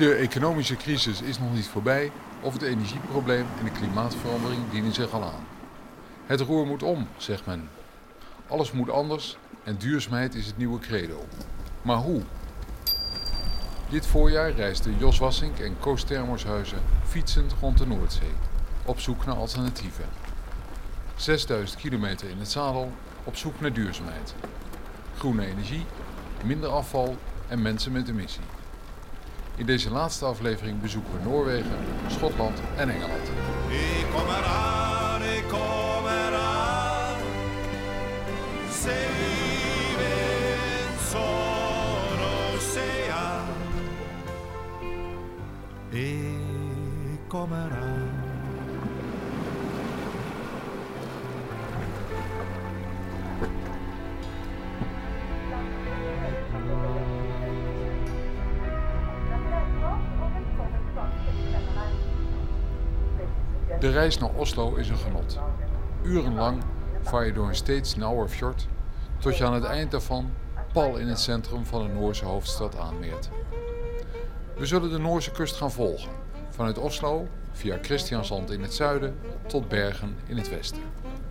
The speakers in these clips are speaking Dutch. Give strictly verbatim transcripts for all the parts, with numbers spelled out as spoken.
De economische crisis is nog niet voorbij of het energieprobleem en de klimaatverandering dienen zich al aan. Het roer moet om, zegt men. Alles moet anders en duurzaamheid is het nieuwe credo. Maar hoe? Dit voorjaar reisden Jos Wassink en Koos Termoshuizen fietsend rond de Noordzee, op zoek naar alternatieven. zesduizend kilometer in het zadel, op zoek naar duurzaamheid. Groene energie, minder afval en mensen met een missie. In deze laatste aflevering bezoeken we Noorwegen, Schotland en Engeland. Ik kom eraan, ik kom eraan. Zeven Oceaan. Ik kom eraan. De reis naar Oslo is een genot. Urenlang vaar je door een steeds nauwer fjord, tot je aan het eind daarvan pal in het centrum van de Noorse hoofdstad aanmeert. We zullen de Noorse kust gaan volgen, vanuit Oslo, via Kristiansand in het zuiden, tot Bergen in het westen.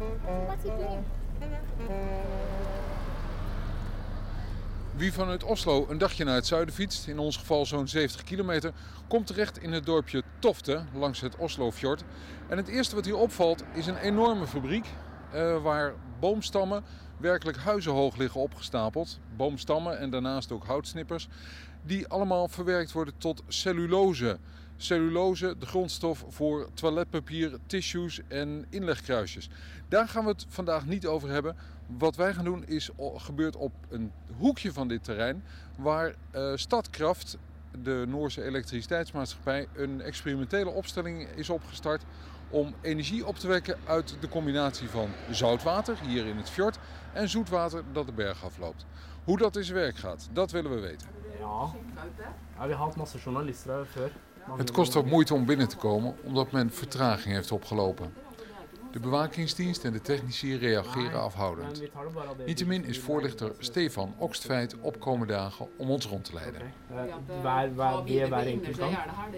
Wie vanuit Oslo een dagje naar het zuiden fietst, in ons geval zo'n zeventig kilometer, komt terecht in het dorpje Tofte langs het Oslofjord. En het eerste wat hier opvalt is een enorme fabriek uh, waar boomstammen werkelijk huizenhoog liggen opgestapeld. Boomstammen en daarnaast ook houtsnippers die allemaal verwerkt worden tot cellulose. Cellulose, de grondstof voor toiletpapier, tissues en inlegkruisjes. Daar gaan we het vandaag niet over hebben. Wat wij gaan doen is gebeurt op een hoekje van dit terrein waar uh, Statkraft, de Noorse elektriciteitsmaatschappij, een experimentele opstelling is opgestart om energie op te wekken uit de combinatie van zoutwater, hier in het fjord, en zoetwater dat de berg afloopt. Hoe dat in zijn werk gaat, dat willen we weten. Ja, ja we hadden masse journalisten voor. Het kost ook moeite om binnen te komen, omdat men vertraging heeft opgelopen. De bewakingsdienst en de technici reageren afhoudend. Niettemin is voorlichter Stefan Okstveit opkomende dagen om ons rond te leiden. Waar, waar, weer waar enkelt dan?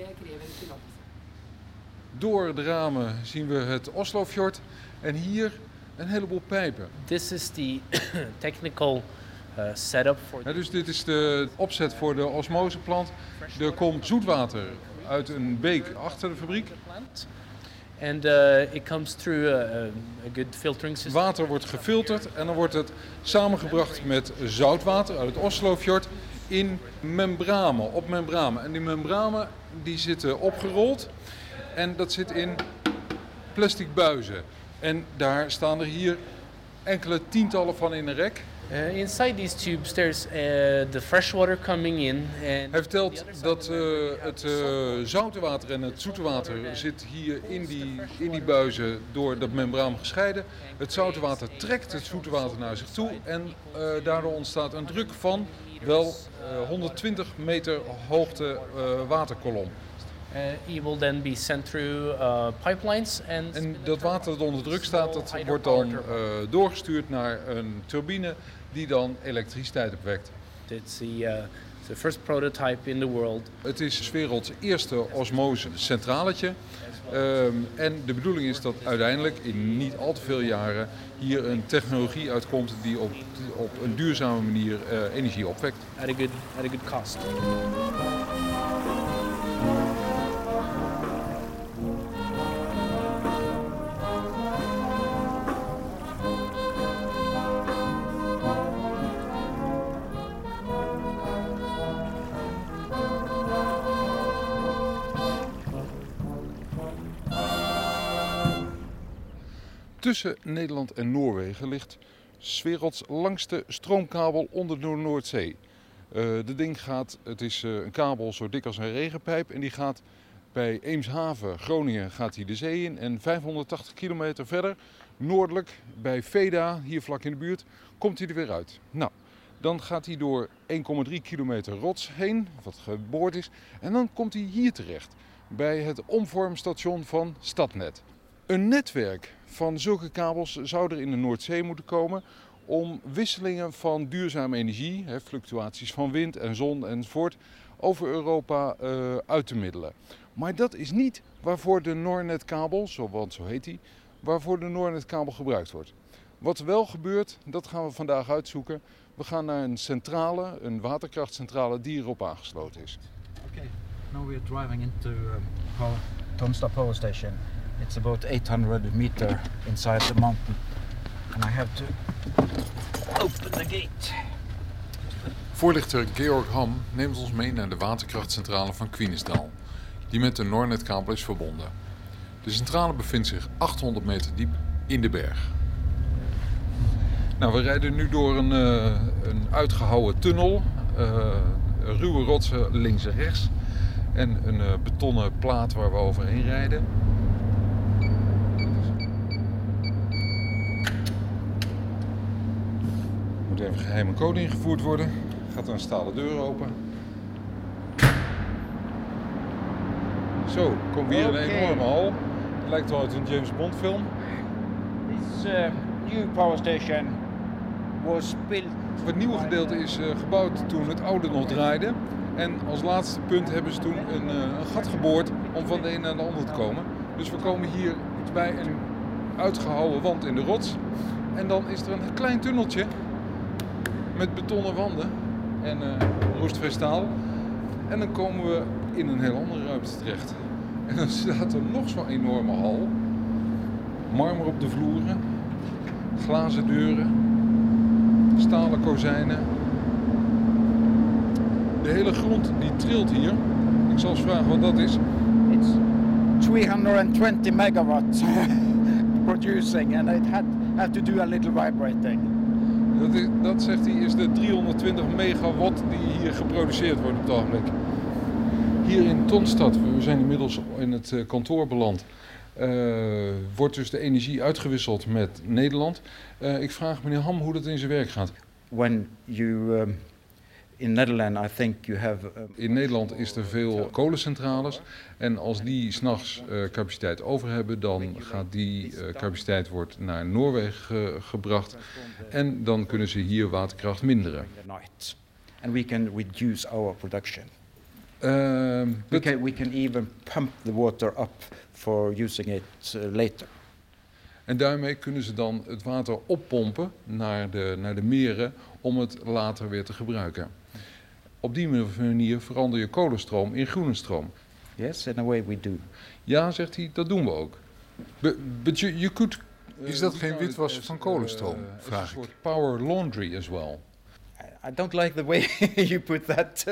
Door de ramen zien we het Oslofjord en hier een heleboel pijpen. This is the technical uh, setup for. Ja, dus dit is de opzet voor de osmoseplant. Er komt zoetwater uit een beek achter de fabriek. And uh, it comes through a, a good filtering system. Water wordt gefilterd en dan wordt het samengebracht met zoutwater uit het Oslofjord in membranen, op membranen. En die membranen die zitten opgerold en dat zit in plastic buizen. En daar staan er hier enkele tientallen van in een rek. Uh, inside these tubes there's uh, the fresh water coming in. And Hij vertelt dat uh, het uh, zoute water en het zoete water zit hier in die, in die buizen door dat membraan gescheiden. Het zoute water trekt het zoete water naar zich toe en uh, daardoor ontstaat een druk van wel uh, honderdtwintig meter hoogte uh, waterkolom. Uh, it will then be sent through uh, pipelines and. En dat water dat onder druk staat, dat wordt dan uh, doorgestuurd naar een turbine die dan elektriciteit opwekt. It's the, uh, the first prototype in the world. Het is 's werelds eerste osmosecentraletje. Um, en de bedoeling is dat uiteindelijk in niet al te veel jaren hier een technologie uitkomt die op, op een duurzame manier uh, energie opwekt. At a good, at a good cost. Tussen Nederland en Noorwegen ligt 's werelds langste stroomkabel onder de Noordzee. Uh, de ding gaat, het is uh, een kabel zo dik als een regenpijp en die gaat bij Eemshaven, Groningen, gaat hij de zee in. En vijfhonderdtachtig kilometer verder, noordelijk, bij Veda, hier vlak in de buurt, komt hij er weer uit. Nou, dan gaat hij door één komma drie kilometer rots heen, wat geboord is, en dan komt hij hier terecht, bij het omvormstation van Statnett. Een netwerk van zulke kabels zou er in de Noordzee moeten komen om wisselingen van duurzame energie, hè, fluctuaties van wind en zon enzovoort, over Europa uh, uit te middelen. Maar dat is niet waarvoor de Nornet-kabel, zo, want zo heet die, waarvoor de Nornet-kabel gebruikt wordt. Wat wel gebeurt, dat gaan we vandaag uitzoeken. We gaan naar een centrale, een waterkrachtcentrale die erop aangesloten is. Okay, now we are driving into um, power, Tonsta Power Station. It's about eight hundred meter inside the mountain. And I have to open the gate. Voorlichter Georg Ham neemt ons mee naar de waterkrachtcentrale van Kwinesdal, die met de Nornet-kabel is verbonden. De centrale bevindt zich achthonderd meter diep in de berg. Nou, we rijden nu door een, uh, een uitgehouwen tunnel, uh, ruwe rotsen links en rechts en een uh, betonnen plaat waar we overheen rijden. Er moet even geheime code ingevoerd worden. Gaat er een stalen deur open. Zo, komen we hier in een Okay. enorme hal. Het lijkt wel uit een James Bond film. This uh, new power station was built. Het nieuwe gedeelte is uh, gebouwd toen het oude nog draaide. En als laatste punt hebben ze toen een, uh, een gat geboord om van de een naar de ander te komen. Dus we komen hier bij een uitgehouwen wand in de rots. En dan is er een klein tunneltje met betonnen wanden en uh, roestvrij staal. En dan komen we in een heel andere ruimte terecht. En dan staat er nog zo'n enorme hal. Marmer op de vloeren, glazen deuren, stalen kozijnen. De hele grond die trilt hier. Ik zal eens vragen wat dat is. It's three hundred twenty megawatts producing, and it had had to do a little vibrating. Dat, is, dat, zegt hij, is de driehonderdtwintig megawatt die hier geproduceerd wordt op het ogenblik. Hier in Tonstad, we zijn inmiddels in het uh, kantoor beland, uh, wordt dus de energie uitgewisseld met Nederland. Uh, ik vraag meneer Ham hoe dat in zijn werk gaat. When you um, in Netherlands, I think you have. Um, In Nederland is er veel kolencentrales en als die 's nachts uh, capaciteit over hebben, dan gaat die uh, capaciteit wordt naar Noorwegen uh, gebracht en dan kunnen ze hier waterkracht minderen. the night, and we can reduce our production. Uh, We but, can we can even pump the water up for using it uh, later. en daarmee kunnen ze dan het water oppompen naar de, naar de meren om het later weer te gebruiken. Op die manier verander je kolenstroom in groene stroom. Yes, in a way we do. Ja, zegt hij, dat doen we ook. But, but you, you could, is dat geen witwas van kolenstroom? Vraag ik. Een soort power laundry as well. I, I don't like the way you put that.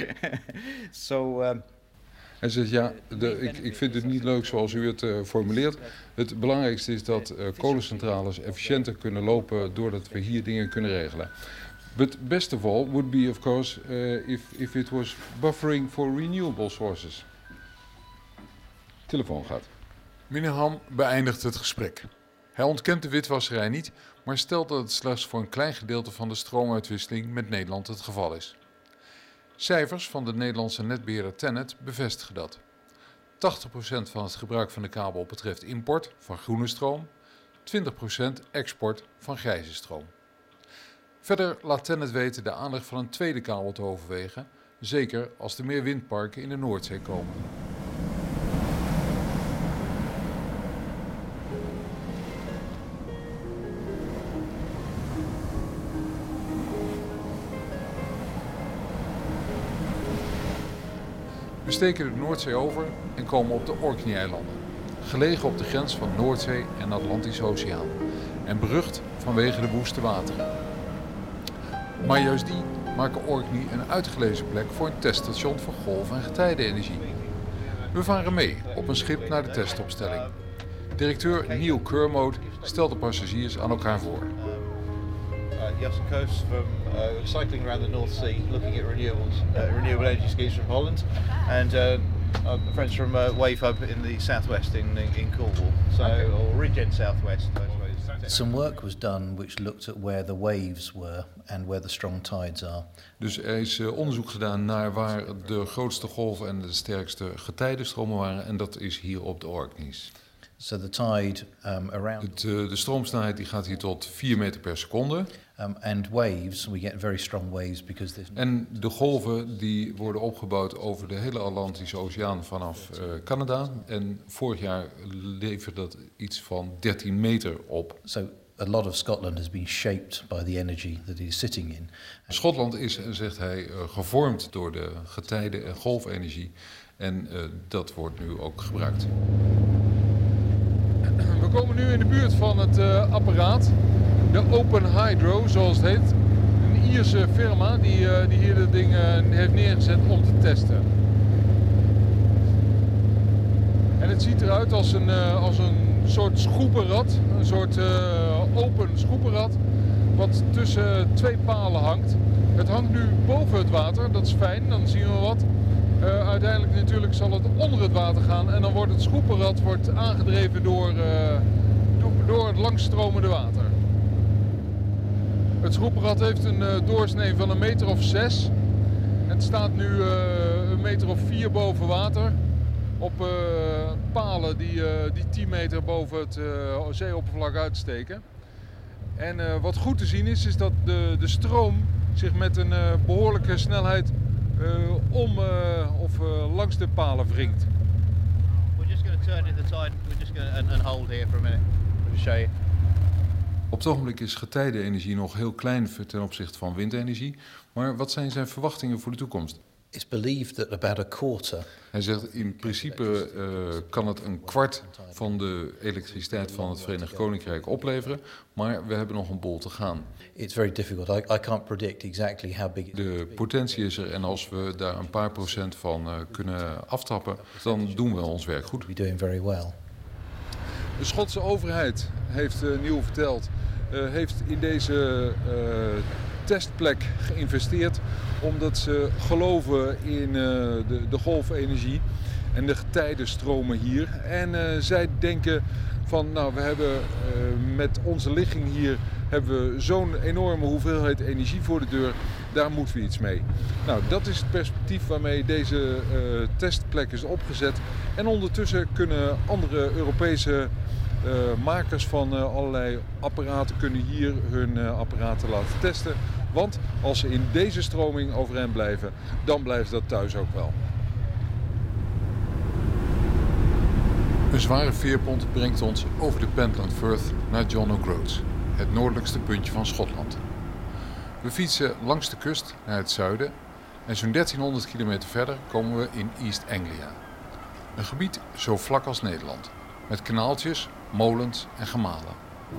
so. Um, Hij zegt, ja, de, ik, ik vind het niet leuk zoals u het uh, formuleert. Het belangrijkste is dat uh, kolencentrales efficiënter kunnen lopen doordat we hier dingen kunnen regelen. But best of all would be, of course, uh, if, if it was buffering for renewable sources. Telefoon gaat. Meneer Ham beëindigt het gesprek. Hij ontkent de witwasserij niet, maar stelt dat het slechts voor een klein gedeelte van de stroomuitwisseling met Nederland het geval is. Cijfers van de Nederlandse netbeheerder Tennet bevestigen dat. tachtig procent van het gebruik van de kabel betreft import van groene stroom, twintig procent export van grijze stroom. Verder laat Tennet weten de aanleg van een tweede kabel te overwegen, zeker als er meer windparken in de Noordzee komen. We steken de Noordzee over en komen op de Orkney-eilanden, gelegen op de grens van Noordzee en Atlantische Oceaan en berucht vanwege de woeste wateren. Maar juist die maken Orkney een uitgelezen plek voor een teststation voor golf- en getijdenenergie. We varen mee op een schip naar de testopstelling. Directeur Neil Kermode stelt de passagiers aan elkaar voor. Uh, Jassen Coast from uh, cycling around the North Sea, looking at renewables, uh, renewable energy schemes from Holland, and uh, our friends from uh, Wave Hub in the southwest in in, in Cornwall, so or Regen Southwest. I suppose. Some work was done which looked at where the waves were and where the strong tides are. Dus er is uh, onderzoek gedaan naar waar de grootste golven en de sterkste getijdenstromen waren en dat is hier op de Orkneys. So the tide um, around Het, uh, de stroomsnelheid die gaat hier tot vier meter per seconde. um, and waves, we get very strong waves because there's En de golven die worden opgebouwd over de hele Atlantische Oceaan vanaf uh, Canada. En vorig jaar leverde dat iets van dertien meter op. so a lot of Scotland has been shaped by the energy that it is sitting in. Schotland is, zegt hij, uh, gevormd door de getijde- en golfenergie. En uh, dat wordt nu ook gebruikt. We komen nu in de buurt van het uh, apparaat. De Open Hydro, zoals het heet. Een Ierse firma die, uh, die hier dit ding uh, heeft neergezet om te testen. En het ziet eruit als een, uh, als een soort schroepenrad. Een soort uh, open schroepenrad. Wat tussen twee palen hangt. Het hangt nu boven het water, dat is fijn, dan zien we wat. Uh, uiteindelijk natuurlijk zal het onder het water gaan en dan wordt het schroepenrad wordt aangedreven door, uh, door, door het langstromende water. Het schroepenrad heeft een uh, doorsnee van een meter of zes. Het staat nu uh, een meter of vier boven water. Op uh, palen die, uh, die tien meter boven het uh, zeeoppervlak uitsteken. En uh, wat goed te zien is, is dat de, de stroom zich met een uh, behoorlijke snelheid uh, om uh, of uh, langs de palen wringt. We're just going to turn in the tide. We're just going to and, and hold here for a minute. I'll show you. Op het ogenblik is getijdenenergie nog heel klein ten opzichte van windenergie. Maar wat zijn zijn verwachtingen voor de toekomst? It's believed that about a quarter Hij zegt in principe uh, kan het een kwart van de elektriciteit van het Verenigd Koninkrijk opleveren. Maar we hebben nog een bol te gaan. it's very difficult. I, I can't predict exactly how big it De potentie is er en als we daar een paar procent van uh, kunnen aftappen, dan doen we ons werk goed. we're doing very well. De Schotse overheid heeft uh, nieuw verteld, uh, heeft in deze uh, testplek geïnvesteerd omdat ze geloven in uh, de, de golfenergie en de getijdenstromen hier. En uh, zij denken van, nou, we hebben uh, met onze ligging hier hebben we zo'n enorme hoeveelheid energie voor de deur, daar moeten we iets mee. Nou, dat is het perspectief waarmee deze uh, testplek is opgezet. En ondertussen kunnen andere Europese uh, makers van uh, allerlei apparaten kunnen hier hun uh, apparaten laten testen. Want als ze in deze stroming overeind blijven, dan blijft dat thuis ook wel. Een zware veerpont brengt ons over de Pentland Firth naar John O'Groats, het noordelijkste puntje van Schotland. We fietsen langs de kust naar het zuiden en zo'n dertienhonderd kilometer verder komen we in East Anglia. Een gebied zo vlak als Nederland, met kanaaltjes, molens en gemalen.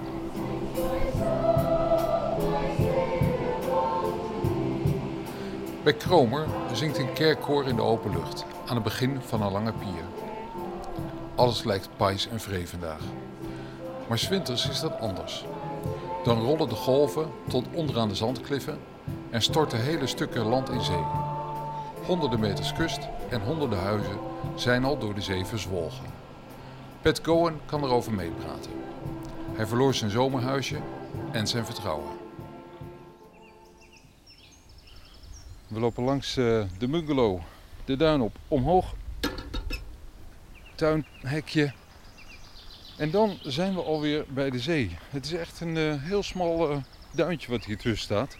Bij Cromer zingt een kerkkoor in de open lucht, aan het begin van een lange pier. Alles lijkt pais en vree vandaag. Maar 's winters is dat anders. Dan rollen de golven tot onderaan de zandkliffen en storten hele stukken land in zee. Honderden meters kust en honderden huizen zijn al door de zee verzwolgen. Pat Gowan kan erover meepraten. Hij verloor zijn zomerhuisje en zijn vertrouwen. We lopen langs uh, de bungalow, de duin op, omhoog. Tuinhekje. En dan zijn we alweer bij de zee. Het is echt een uh, heel smal uh, duintje wat hier tussen staat.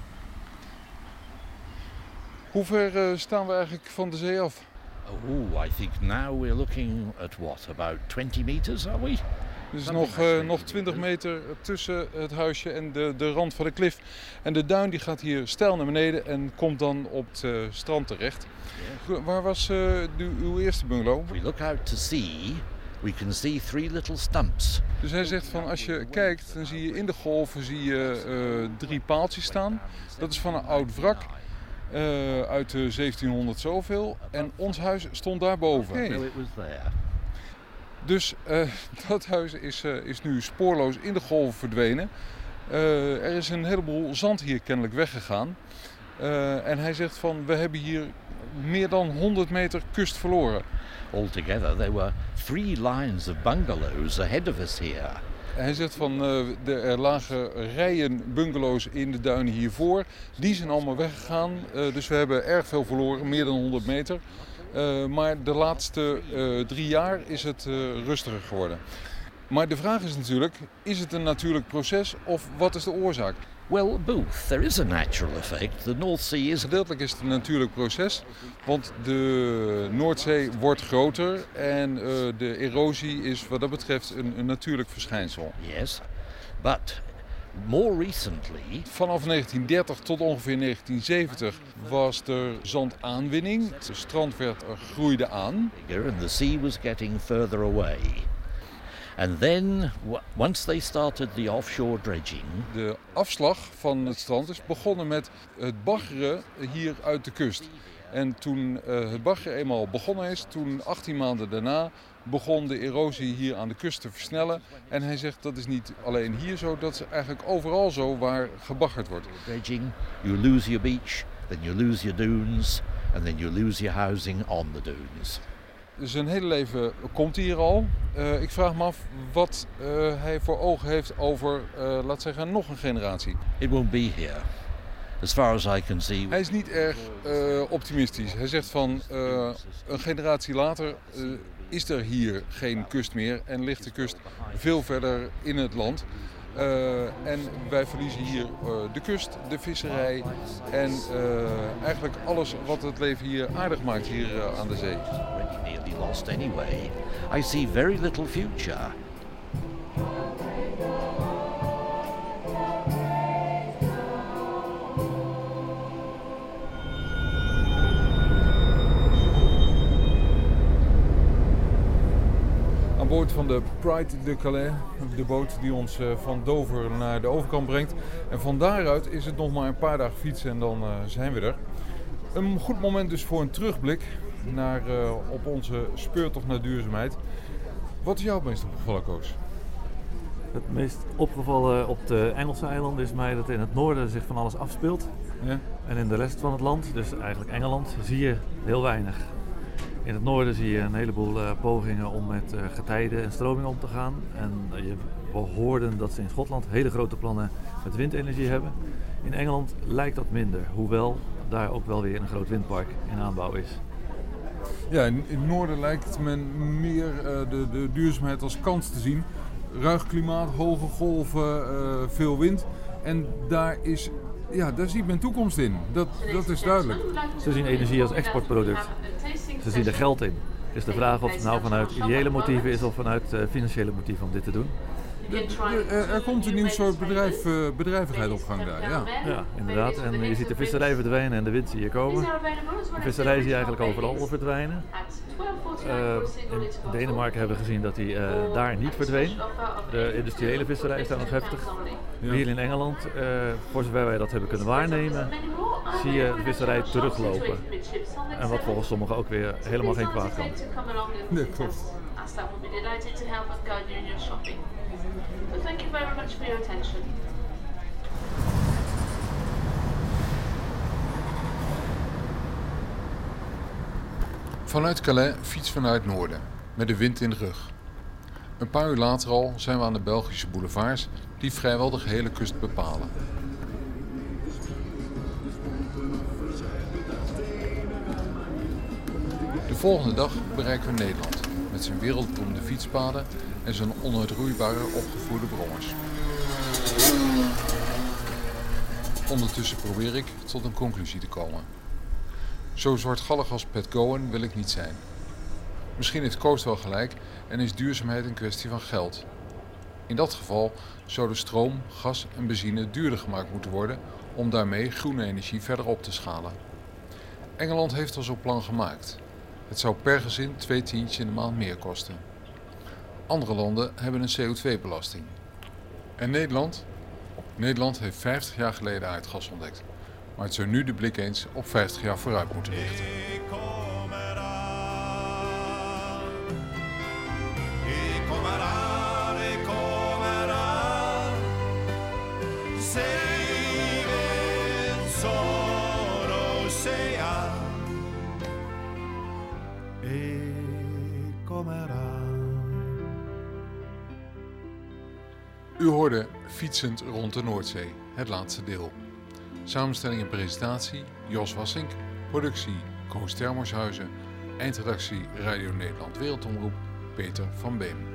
Hoe ver uh, staan we eigenlijk van de zee af? Oh, I think now we're looking at what, about twenty meters, are we? Dus nog, uh, nog twintig meter tussen het huisje en de, de rand van de klif. En de duin die gaat hier steil naar beneden en komt dan op het uh, strand terecht. Yes. Waar was uh, de, uw eerste bungalow? If we look out to sea, we can see three little stumps. Dus hij zegt van als je kijkt, dan zie je in de golven zie je uh, drie paaltjes staan. Dat is van een oud wrak. Uh, uit de zeventienhonderd zoveel. En ons huis stond daarboven. Okay. So it was there. Dus uh, dat huis is, uh, is nu spoorloos in de golven verdwenen. Uh, er is een heleboel zand hier kennelijk weggegaan. Uh, en hij zegt van we hebben hier meer dan honderd meter kust verloren. Altogether there were three lines of bungalows ahead of us here. Hij zegt van uh, de, er lagen rijen bungalows in de duinen hiervoor. Die zijn allemaal weggegaan. Uh, dus we hebben erg veel verloren, meer dan honderd meter. Uh, maar de laatste uh, drie jaar is het uh, rustiger geworden. Maar de vraag is natuurlijk, is het een natuurlijk proces of wat is de oorzaak? Well, both. There is a natural effect. The North Sea is... Gedeeltelijk is het een natuurlijk proces, want de Noordzee wordt groter en uh, de erosie is wat dat betreft een, een natuurlijk verschijnsel. Yes, but more recently... Vanaf negentien dertig tot ongeveer negentien zeventig was er zandaanwinning. Het strand werd, er groeide aan. And the sea was getting further away. And then, once they started the offshore dredging... De afslag van het strand is begonnen met het baggeren hier uit de kust. En toen uh, het baggeren eenmaal begonnen is, toen achttien maanden daarna begon de erosie hier aan de kust te versnellen. En hij zegt dat is niet alleen hier zo, dat is eigenlijk overal zo waar gebaggerd wordt. Dredging, you lose your beach, then you lose your dunes, and then you lose your housing on the dunes. Zijn hele leven komt hij hier al. Uh, ik vraag me af wat uh, hij voor ogen heeft over, uh, laat zeggen, nog een generatie. It won't be here, as far as I can see. Hij is niet erg uh, optimistisch. Hij zegt van uh, een generatie later uh, is er hier geen kust meer en ligt de kust veel verder in het land. Uh, en wij verliezen hier uh, de kust, de visserij en uh, eigenlijk alles wat het leven hier aardig maakt hier uh, aan de zee. Nearly lost anyway. I see very little future. Aan boord van de Pride de Calais, de boot die ons van Dover naar de overkant brengt. En van daaruit is het nog maar een paar dagen fietsen en dan uh, zijn we er. Een goed moment dus voor een terugblik naar, uh, op onze speurtocht naar duurzaamheid. Wat is jou het meest opgevallen, Koos? Het meest opgevallen op de Engelse eilanden is mij dat in het noorden zich van alles afspeelt. Ja? En in de rest van het land, dus eigenlijk Engeland, zie je heel weinig. In het noorden zie je een heleboel uh, pogingen om met uh, getijden en stroming om te gaan. En uh, je, we hoorden dat ze in Schotland hele grote plannen met windenergie hebben. In Engeland lijkt dat minder, hoewel daar ook wel weer een groot windpark in aanbouw is. Ja, in het noorden lijkt men meer uh, de, de duurzaamheid als kans te zien. Ruig klimaat, hoge golven, uh, veel wind. En daar, is, ja, daar ziet men toekomst in. Dat, dat is duidelijk. Ze zien energie als exportproduct. Ze zien er geld in. Het is de vraag of het nou vanuit ideële motieven is of vanuit uh, financiële motieven om dit te doen. De, de, er komt een nieuw soort bedrijf, uh, bedrijvigheid op gang daar, ja. Ja, inderdaad. En je ziet de visserij verdwijnen en de wind zie je komen. De visserij zie je eigenlijk overal verdwijnen. Uh, in Denemarken hebben we gezien dat die uh, daar niet verdween. De industriële visserij is daar nog heftig. Ja. Hier in Engeland, uh, voor zover wij dat hebben kunnen waarnemen, zie je de visserij teruglopen. En wat volgens sommigen ook weer helemaal geen kwaad kan. Nee, klopt. So thank you very much for your attention. Vanuit Calais fietsen we naar het noorden, met de wind in de rug. Een paar uur later al zijn we aan de Belgische boulevards die vrijwel de gehele kust bepalen. De volgende dag bereiken we Nederland, met zijn wereldberoemde fietspaden en zijn onuitroeibare opgevoerde brommers. Ondertussen probeer ik tot een conclusie te komen. Zo zwartgallig als Pat Cohen wil ik niet zijn. Misschien heeft Koos wel gelijk en is duurzaamheid een kwestie van geld. In dat geval zouden stroom, gas en benzine duurder gemaakt moeten worden om daarmee groene energie verder op te schalen. Engeland heeft al zo'n plan gemaakt. Het zou per gezin twee tientjes in de maand meer kosten. Andere landen hebben een C O twee belasting. En Nederland? Nederland heeft vijftig jaar geleden aardgas ontdekt. Maar het zou nu de blik eens op vijftig jaar vooruit moeten richten. U hoorde Fietsend rond de Noordzee, het laatste deel. Samenstelling en presentatie Jos Wassink, productie Koos Termershuizen, Eindredactie Radio Nederland Wereldomroep, Peter van Beem.